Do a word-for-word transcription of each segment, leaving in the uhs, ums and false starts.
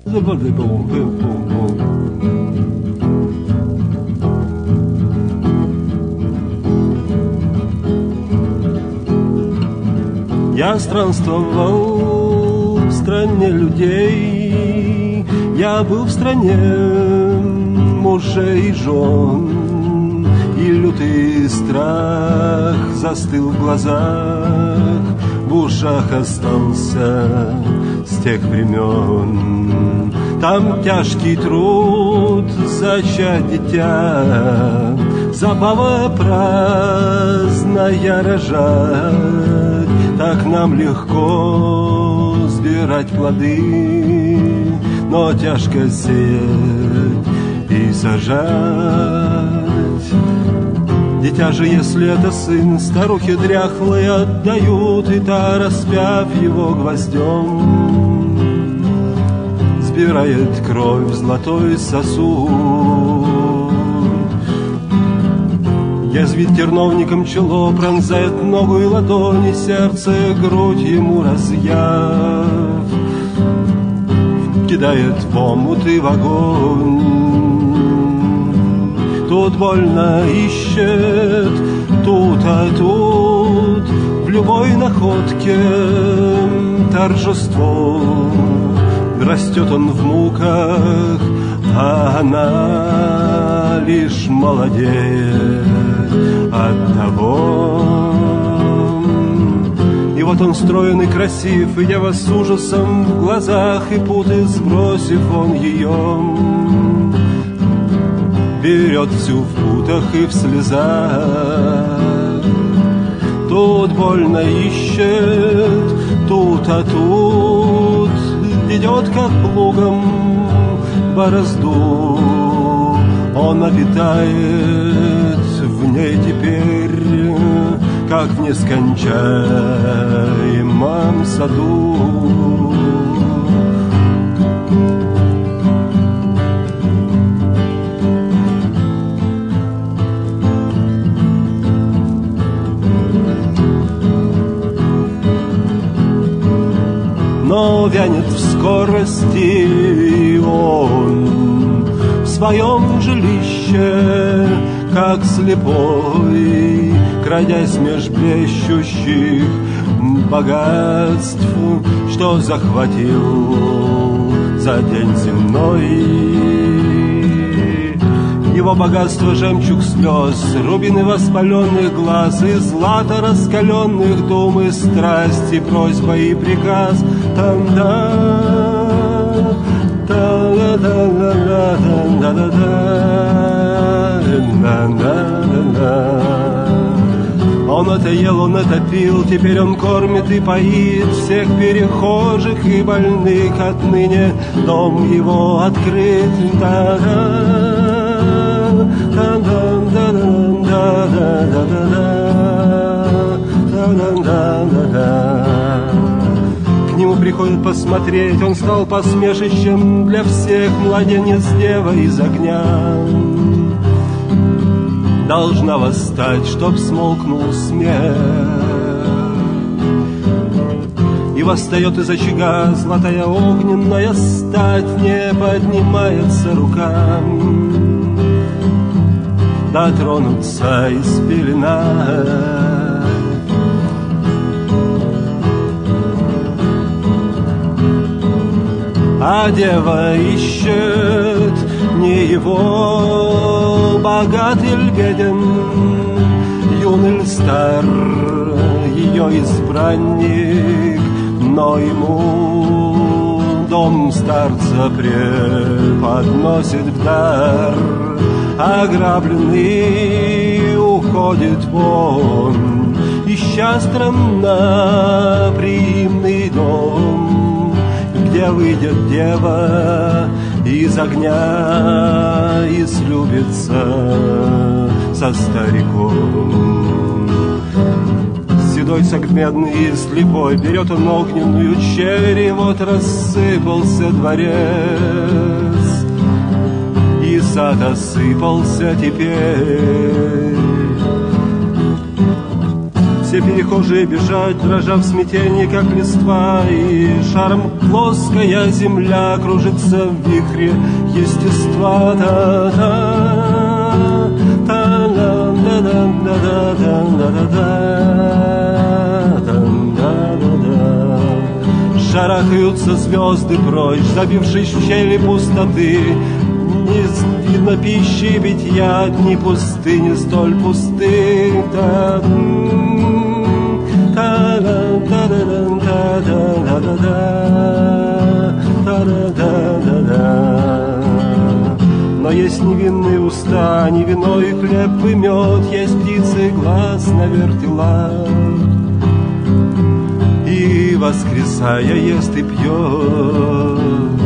Я странствовал в стране людей, я был в стране мужей и жен, и лютый страх застыл в глазах, в ушах остался с тех времен. Там тяжкий труд зачать дитя, забава праздная рожать. Так нам легко сбирать плоды, но тяжко сеять и сажать. Дитя же, если это сын, старухи дряхлые отдают, и та, распяв его гвоздем, сбирает кровь в золотой сосуд. Язвит терновником чело, пронзает ногу и ладони, сердце, грудь ему разъяв, кидает в омут и в огонь. Тут больно ищет, тут, а тут в любой находке торжество. Растет он в муках, а она лишь молодеет от того. И вот он строен и красив, и дева с ужасом в глазах, и путы сбросив он ее, берет всю в путах и в слезах. Тут больно ищет, тут, а тут ведет как плугом борозду. Он обитает в ней теперь, как в нескончаемом саду. Но вянет в скорости он в своем жилище, как слепой, крадясь меж блещущих богатств, что захватил за день земной. Его богатство — жемчуг слез, рубины воспаленных глаз, и злато раскаленных дум, и страсти, просьба и приказ. Там-да, он это ел, он это пил, теперь он кормит и поит всех перехожих и больных. Отныне дом его открыт. К нему приходят посмотреть, он стал посмешищем для всех. Младенец дева из огня должна восстать, чтоб смолкнул смех. И восстает из очага золотая огненная стать, не поднимается рука дотронуться и спеленать. А дева ищет не его, богат или беден, юн или стар, ее избранник, но ему дом старца преподносит в дар. Ограбленный уходит вон, ища странноприимный дом, где выйдет дева из огня и слюбится со стариком. Седой сагмедный и слепой, берет он огненную черри, вот рассыпался дворец, и сад осыпался теперь. Все перехожие бежать, дрожа в смятении, как листва, и шаром плоская земля кружится в вихре естества. Та-та, та-да-да-да-да-да-да-да. Шарахаются звезды прочь, забившись в щели пустоты. Не видно пищи и битья, дни пустыни столь пусты. Но есть невинные уста, не вино и хлеб и мед, есть птицы глаз на вертелах, и, воскресая, ест и пьет.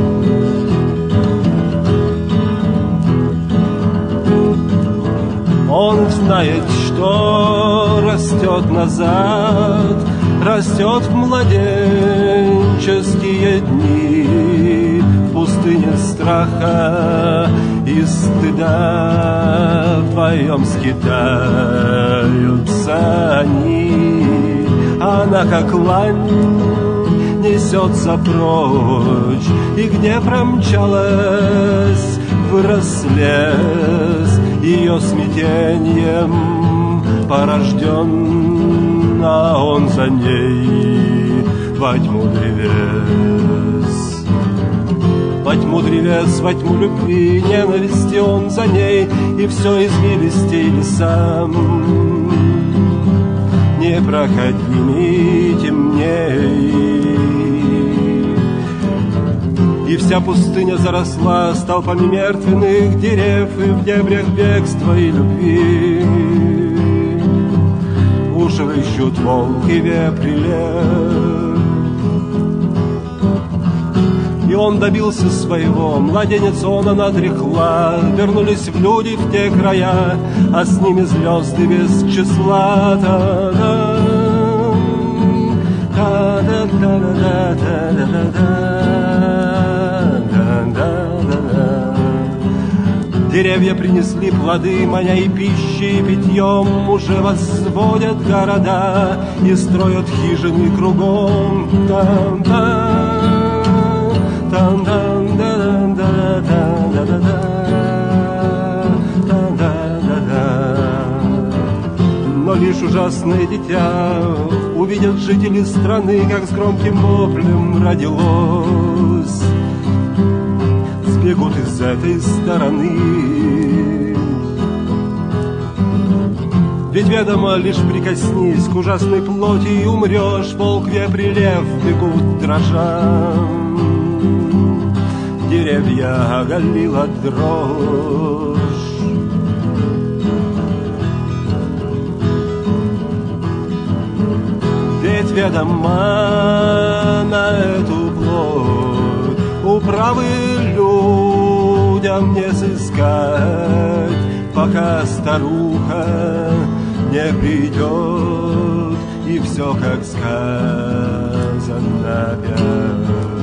Он знает, что растет назад, растет в младенческие дни, в пустыне страха и стыда вдвоем скитаются они. Она, как лань, несется прочь, и где промчалась, вырос лес, ее смятением порожден, а он за ней во тьму древес. Во тьму древес, во тьму любви, ненависти, он за ней, и все извилистей лесам непроходимей темней. И вся пустыня заросла столпами мертвенных дерев, и в дебрях бегства и любви уши рыщут волк и вепрь лев. И он добился своего, младенец он, она тряхла, вернулись в люди в те края, а с ними звезды без числа. Та-да, деревья принесли плоды, маня и пищей, и питьем, уже возводят города и строят хижины кругом. Но лишь ужасное дитя увидят жители страны, как с громким воплем родилось. Сбегут из этой стороны. Ведь ведомо, лишь прикоснись к ужасной плоти и умрешь, волк, вепрь и лев бегут дрожа. Деревья оголила дрожь. Ведь ведомо на эту плоть управы людям не сыскать, пока старуха не придет и все, как сказано, опять.